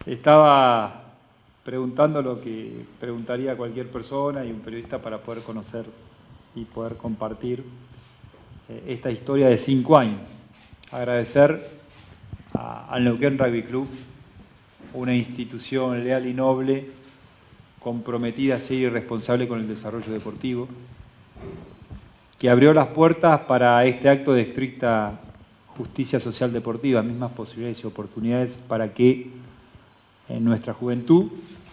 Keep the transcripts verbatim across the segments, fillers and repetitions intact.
Estaba preguntando lo que preguntaría cualquier persona y un periodista para poder conocer y poder compartir eh, esta historia de cinco años. Agradecer a, al Neuquén Rugby Club, una institución leal y noble, comprometida, seria y responsable con el desarrollo deportivo, que abrió las puertas para este acto de estricta justicia social deportiva, mismas posibilidades y oportunidades para que en nuestra juventud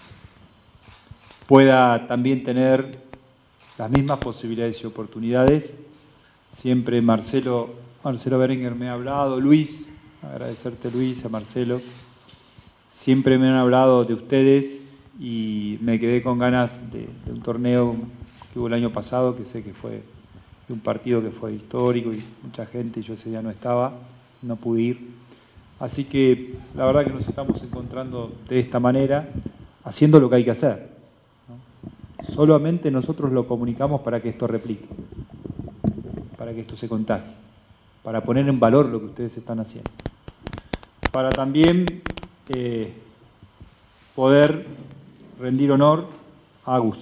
pueda también tener las mismas posibilidades y oportunidades. Siempre Marcelo, Marcelo Berenguer me ha hablado, Luis, agradecerte Luis, a Marcelo, siempre me han hablado de ustedes y me quedé con ganas de, de un torneo que hubo el año pasado, que sé que fue un partido que fue histórico y mucha gente, y yo ese día no estaba, no pude ir. Así que la verdad que nos estamos encontrando de esta manera, haciendo lo que hay que hacer, ¿no? Solamente nosotros lo comunicamos para que esto replique, para que esto se contagie, para poner en valor lo que ustedes están haciendo, para también eh, poder rendir honor a Agus,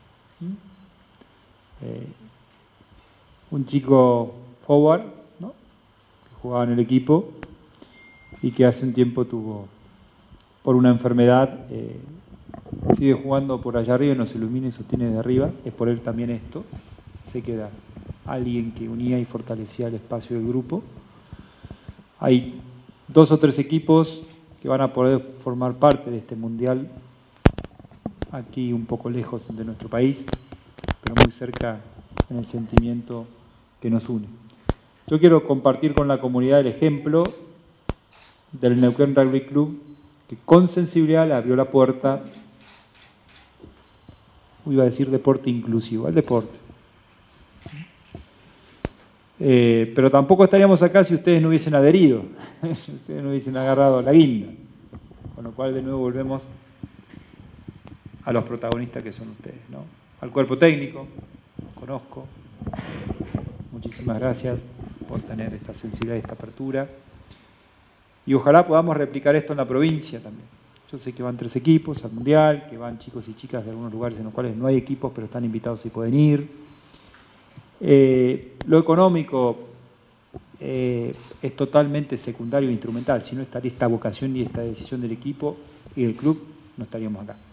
eh, un chico forward, ¿no?, que jugaba en el equipo y que hace un tiempo tuvo, por una enfermedad, eh, sigue jugando por allá arriba y nos ilumina y sostiene de arriba. Es por él también esto. Se queda alguien que unía y fortalecía el espacio del grupo. Hay dos o tres equipos que van a poder formar parte de este mundial, aquí un poco lejos de nuestro país, pero muy cerca en el sentimiento que nos une. Yo quiero compartir con la comunidad el ejemplo del Neuquén Rugby Club, que con sensibilidad le abrió la puerta, iba a decir deporte inclusivo, al deporte. Eh, pero tampoco estaríamos acá si ustedes no hubiesen adherido, si ustedes no hubiesen agarrado la guinda, con lo cual de nuevo volvemos a los protagonistas que son ustedes, ¿no? Al cuerpo técnico, los conozco, muchísimas gracias por tener esta sensibilidad y esta apertura. Y ojalá podamos replicar esto en la provincia también. Yo sé que van tres equipos al Mundial, que van chicos y chicas de algunos lugares en los cuales no hay equipos, pero están invitados y pueden ir. Eh, lo económico eh, es totalmente secundario e instrumental. Si no estaría esta vocación y esta decisión del equipo y del club, no estaríamos acá.